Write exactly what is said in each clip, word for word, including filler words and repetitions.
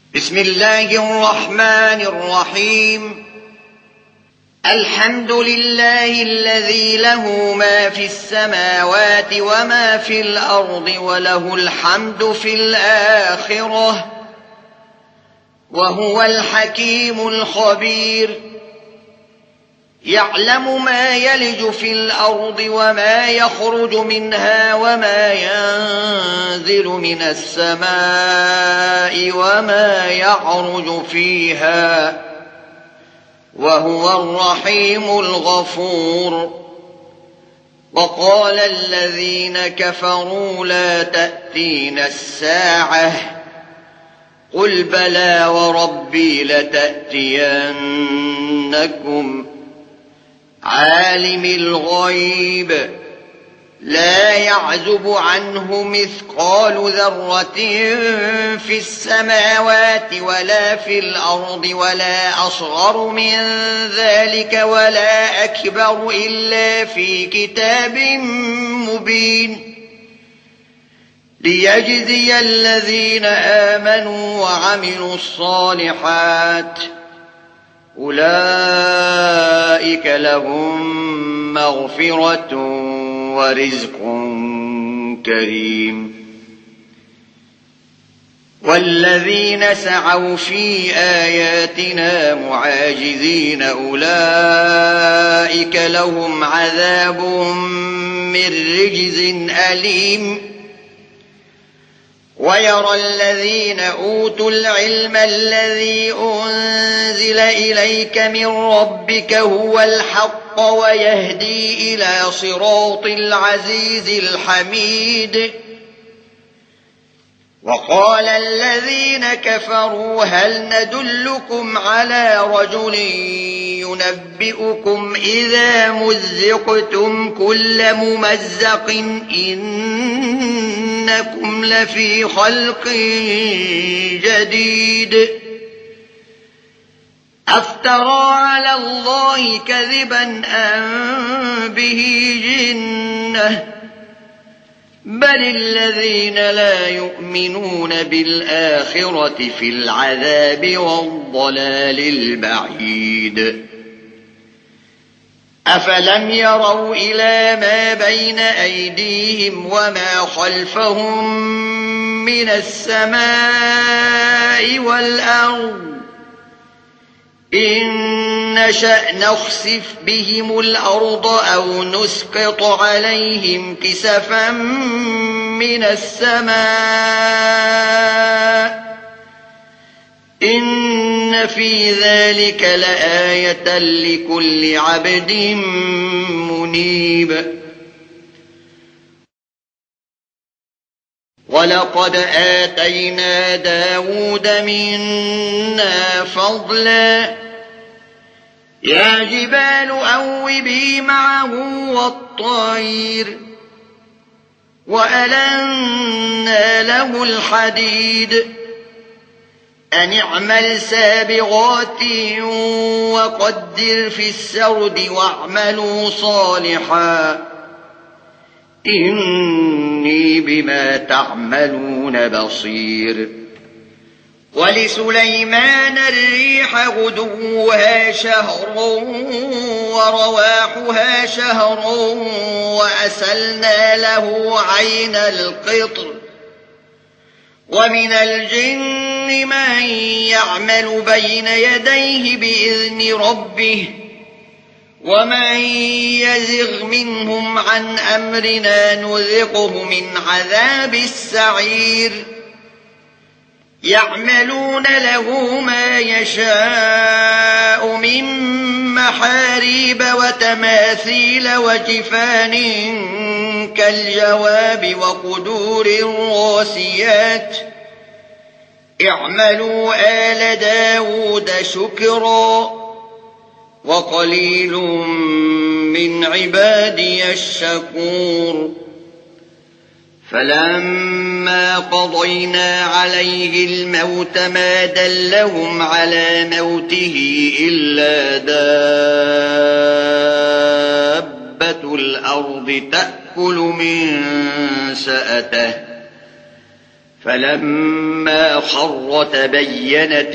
بسم الله الرحمن الرحيم. الحمد لله الذي له ما في السماوات وما في الأرض وله الحمد في الآخرة وهو الحكيم الخبير. يعلم ما يلج في الأرض وما يخرج منها وما ينزل من السماء وما يعرج فيها وهو الرحيم الغفور. وقال الذين كفروا لا تأتينا الساعة قل بلى وربي لتأتينكم عالم الغيب لا يعزب عنه مثقال ذرة في السماوات ولا في الأرض ولا أصغر من ذلك ولا أكبر إلا في كتاب مبين ليجزي الذين آمنوا وعملوا الصالحات أولئك لهم مغفرة ورزق كريم. والذين سعوا في آياتنا معاجزين أولئك لهم عذاب من رجز أليم. ويرى الذين أوتوا العلم الذي أنزل إليك من ربك هو الحق ويهدي إلى صراط العزيز الحميد. وقال الذين كفروا هل ندلكم على رجل ينبئكم إذا مزقتم كل ممزق إنكم لفي خلق جديد أفترى على الله كذبا أم به جنة بل الذين لا يؤمنون بالآخرة في العذاب والضلال البعيد. أفلم يروا إلى ما بين أيديهم وما خلفهم من السماء والأرض إن نشأ نخسف بهم الأرض أو نسقط عليهم كسفا من السماء إن في ذلك لآية لكل عبد منيب. ولقد آتينا داود منا فضلا يا جبال أوبي معه والطير وألنا له الحديد أن اعمل سابغات وقدر في السرد واعملوا صالحا إني بما تعملون بصير. ولسليمان الريح غدوها شهر ورواحها شهر وأسلنا له عين القطر ومن الجن من يعمل بين يديه بإذن ربه ومن يزغ منهم عن أمرنا نذقه من عذاب السعير. يعملون له ما يشاء من محاريب وتماثيل وجفان كالجواب وقدور الراسيات اعملوا آل داود شكرا وقليل من عبادي الشكور. فلما قضينا عليه الموت ما دلهم على موته إلا دابة الأرض تأكل من سأته فلما خر تبينت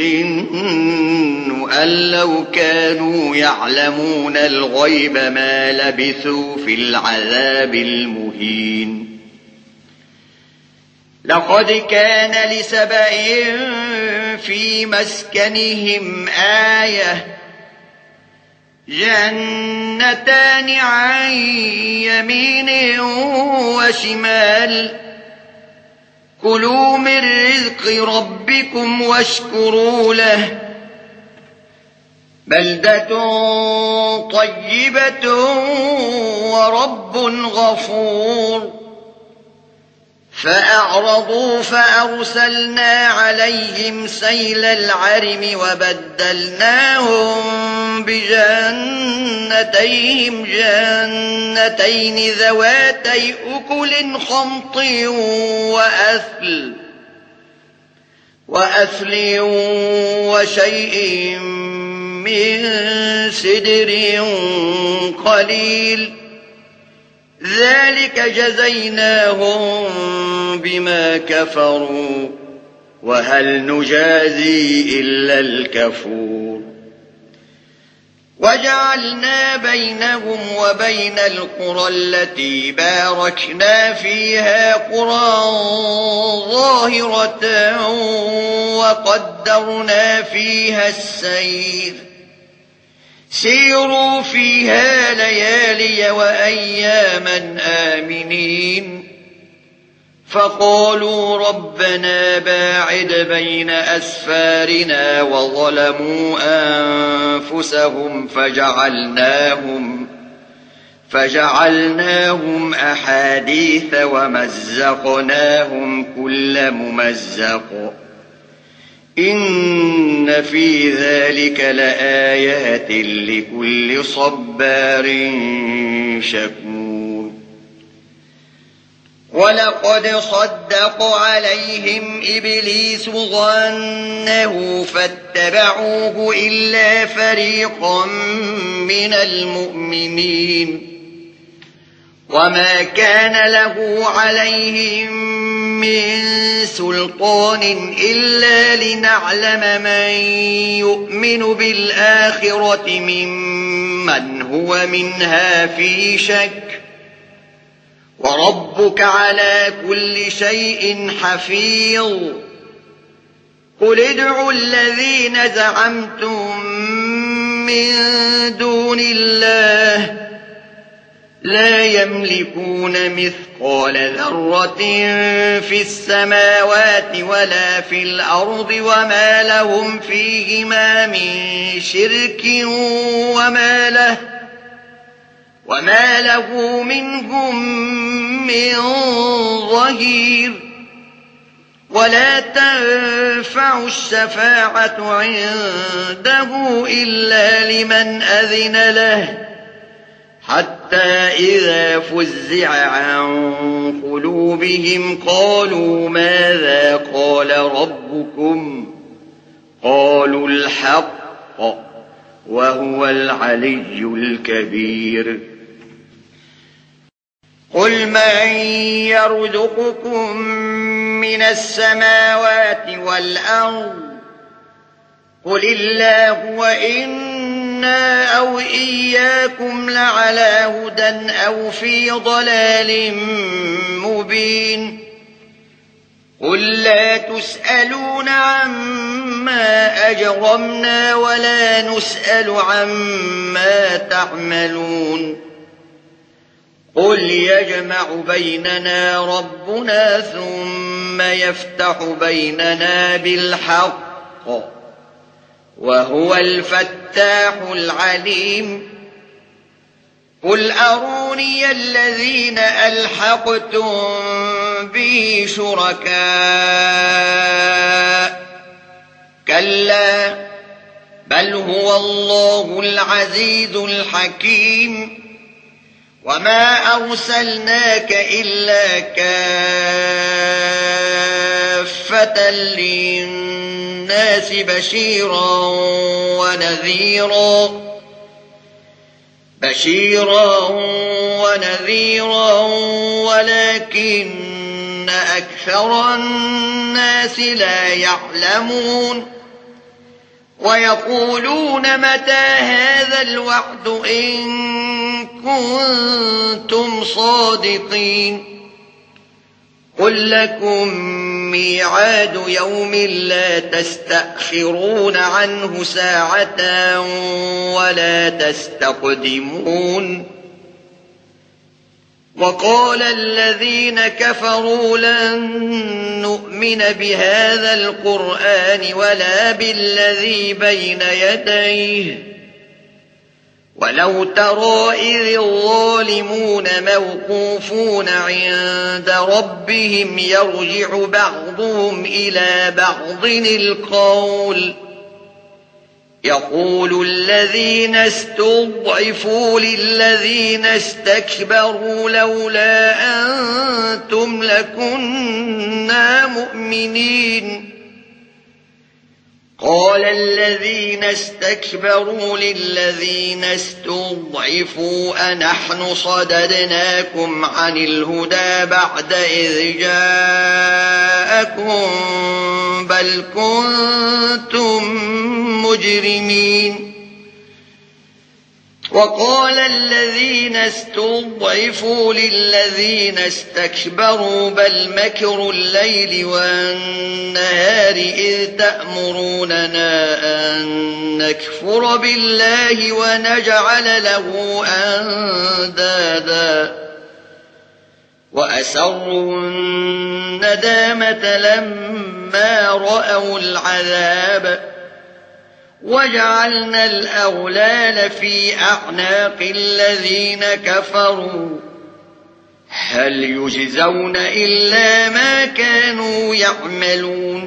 الجن أن لو كانوا يعلمون الغيب ما لبثوا في العذاب المهين. لقد كان لسبإ في مسكنهم آية جنتان عن يمين وشمال كلوا من رزق ربكم واشكروا له بلدة طيبة ورب غفور. فأعرضوا فأرسلنا عليهم سيل العرم وبدلناهم بجنتيهم جنتين ذواتي أكل خمط وأثل وأثل وشيء من سدر قليل ذلك جزيناهم بما كفروا وهل نجازي إلا الكفور. وجعلنا بينهم وبين القرى التي باركنا فيها قرى ظاهرة وقدرنا فيها السير سيروا فيها ليالي وأياما آمنين. فقالوا ربنا باعد بين أسفارنا وظلموا أنفسهم فجعلناهم فجعلناهم أحاديث ومزقناهم كل ممزق إن في ذلك لآيات لكل صبار شكور. ولقد صدق عليهم إبليس ظنه فاتبعوه إلا فريقا من المؤمنين وما كان له عليهم من سلطان إلا لنعلم من يؤمن بالآخرة ممن هو منها في شك وربك على كل شيء حفيظ. قل ادعوا الذين زعمتم من دون الله لا يملكون مثقال ذرة في السماوات ولا في الأرض وما لهم فيهما من شرك وما له وما له منهم من ظهير. ولا تنفع الشفاعة عنده إلا لمن أذن له حتى إذا فزع عن قلوبهم قالوا ماذا قال ربكم قالوا الحق وهو العلي الكبير. قل من يرزقكم من السماوات والأرض قل الله وإنا أو إياكم لعلى هدى أو في ضلال مبين. قل لا تسألون عما أجرمنا ولا نسأل عما تعملون. قل يجمع بيننا ربنا ثم يفتح بيننا بالحق وهو الفتاح العليم. قل أروني الذين ألحقتم به شركاء كلا بل هو الله العزيز الحكيم. وما أرسلناك إلا كافة للناس بشيرا ونذيرا بشيرا ونذيرا ولكن أكثر الناس لا يعلمون ويقولون متى هذا الوعد إن كنتم صادقين قل لكم ميعاد يوم لا تستأخرون عنه ساعة ولا تستقدمون وقال الذين كفروا لن نؤمن بهذا القرآن ولا بالذي بين يديه ولو ترى إذ الظالمون موقوفون عند ربهم يرجع بعضهم إلى بعض القول يقول الذين استضعفوا للذين استكبروا لولا أنتم لكنا مؤمنين قال الذين استكبروا للذين استضعفوا أنحن صددناكم عن الهدى بعد إذ جاءكم بل كنتم مجرمين وقال الذين استضعفوا للذين استكبروا بل مكروا الليل والنهار إذ تأمروننا أن نكفر بالله ونجعل له أندادا وأسروا الندامة لما رأوا العذاب وجعلنا الأغلال في أعناق الذين كفروا هل يجزون إلا ما كانوا يعملون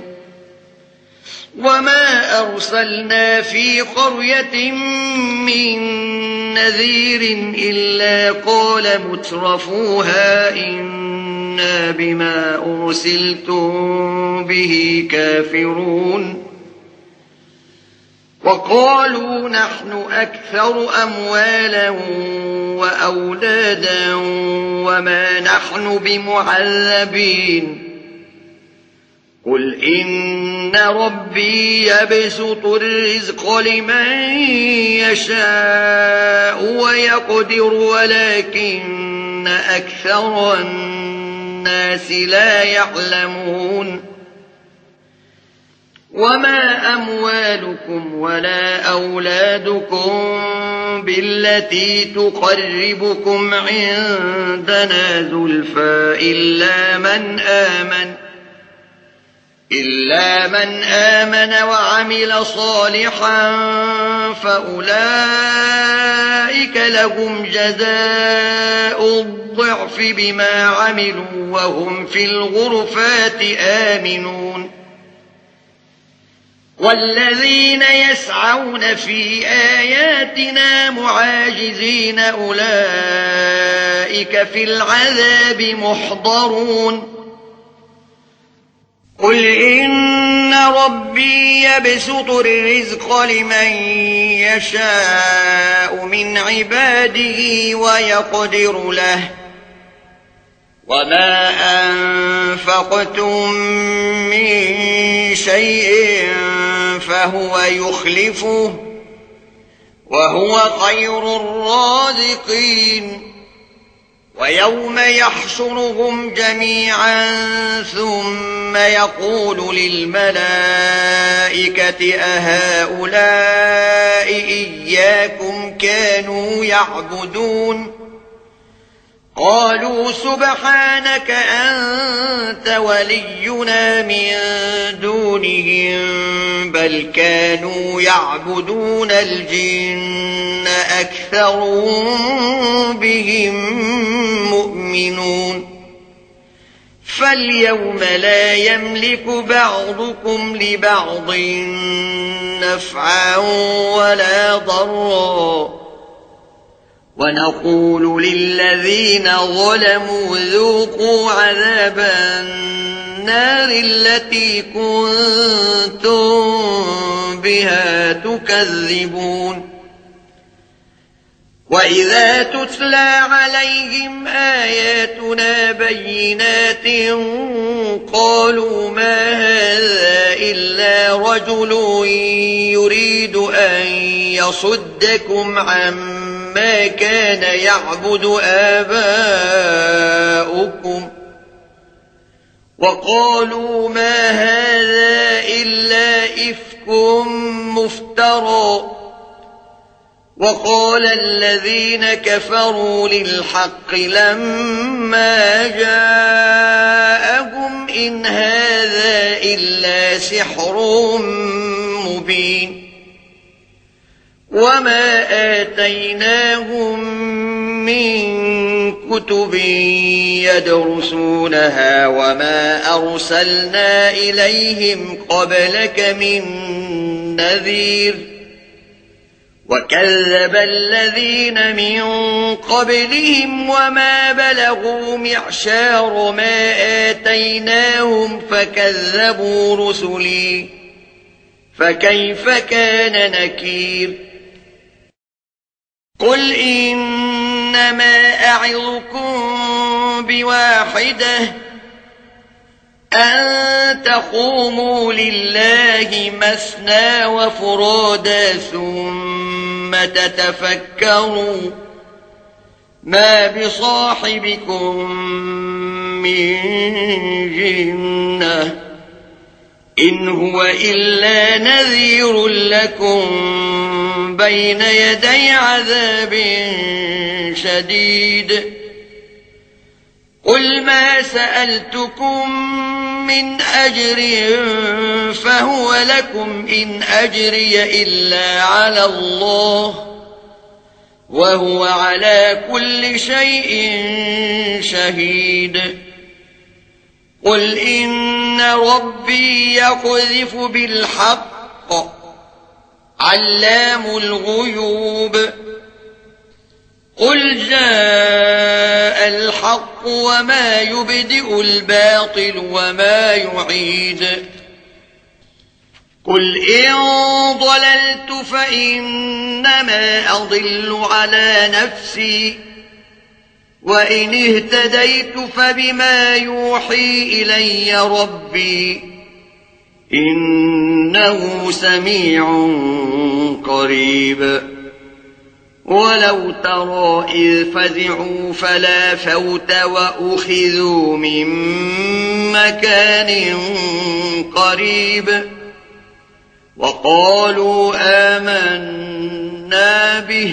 وما أرسلنا في قرية من نذير إلا قال مترفوها إنا بما أرسلتم به كافرون وقالوا نحن أكثر أموالا وأولادا وما نحن بمعذبين قل إن ربي يبسط الرزق لمن يشاء ويقدر ولكن أكثر الناس لا يعلمون وما أموالكم ولا أولادكم بالتي تقربكم عندنا زلفى إلا من آمن إلا من آمن وعمل صالحا فأولئك لهم جزاء الضعف بما عملوا وهم في الغرفات آمنون والذين يسعون في آياتنا معاجزين أولئك في العذاب محضرون قل إن ربي يبسط الرزق لمن يشاء من عباده ويقدر له وما أنفقتم من شيء فهو يخلفه وهو خير الرازقين ويوم يحشرهم جميعا ثم يقول للملائكة أهؤلاء إياكم كانوا يعبدون قالوا سبحانك أنت ولينا من دونهم بل كانوا يعبدون الجن أكثرهم بهم مؤمنون فاليوم لا يملك بعضكم لبعض نفعا ولا ضرا ونقول للذين ظلموا ذوقوا عذاب النار التي كنتم بها تكذبون وإذا تتلى عليهم آياتنا بينات قالوا ما هذا إلا رجل يريد أن يصدكم عما كان يعبد آباؤكم وقالوا ما هذا إلا إفك مفترى وقال الذين كفروا للحق لما جاءهم إن هذا إلا سحر مبين وما آتيناهم من كتب يدرسونها وما أرسلنا إليهم قبلك من نذير وكذب الذين من قبلهم وما بلغوا معشار ما آتيناهم فكذبوا رسلي فكيف كان نكير قل إنما أعظكم بواحدة أن تقوموا لله مثنى وفرادا ثم تتفكروا ما بصاحبكم من جنة إن هو إلا نذير لكم بين يدي عذاب شديد قل ما سألتكم من أجر فهو لكم إن أجري إلا على الله وهو على كل شيء شهيد قل إن ربي يقذف بالحق علام الغيوب قل جاء الحق وما يبدئ الباطل وما يعيد قل إن ضللت فإنما أضل على نفسي وإن اهتديت فبما يوحي إلي ربي إنه سميع قريب ولو ترى إذ فزعوا فلا فوت وأخذوا من مكان قريب وقالوا آمنا به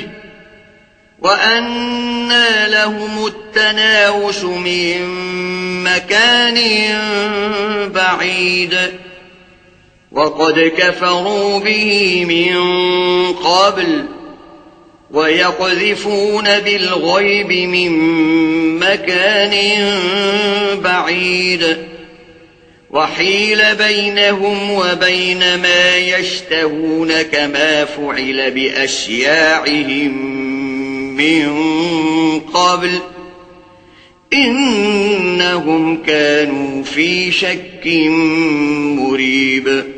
وأنى لهم التناوش من مكان بعيد وقد كفروا به من قبل ويقذفون بالغيب من مكان بعيد وحيل بينهم وبين ما يشتهون كما فعل بأشياعهم من قبل إنهم كانوا في شك مريب